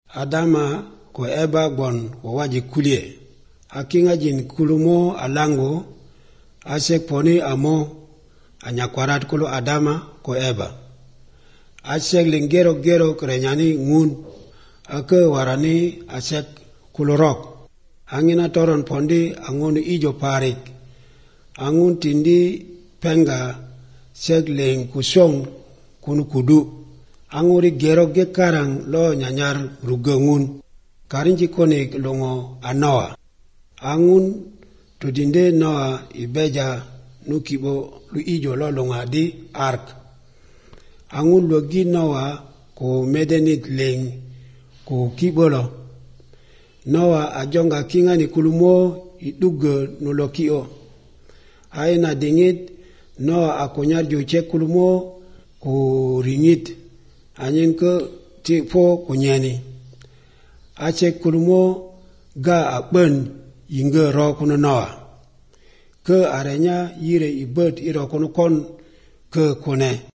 Adama ko Eba gbon wawaji kulie. Akinga jin kulumo alango asek poni amo anyakwarat kulo Adama ko Eba. Asek lingero krenyani ngun ake warani asek kulorok. Angina toron pondi angun ijo parik. Angun tindi penga sek ling kusong kunu kudu. Anguri gerok ge karang lo nyanyar rugengun. Karinji konik longo anoa. Angun tudinde noa ibeja nukibo lu ijo lo longa di ark. Angun logi noa ko medenit ling ko kibolo. Noa ajonga kinga ni kulumo iduge nulokio. Aina dingit Noa akonyar joche kulumo ko ringit. Anyin ke tipo kunyani. Ache kulumo ga akben yinge ro kuno Noa. Ke arenya yire ibet iro kuno kon ke kone.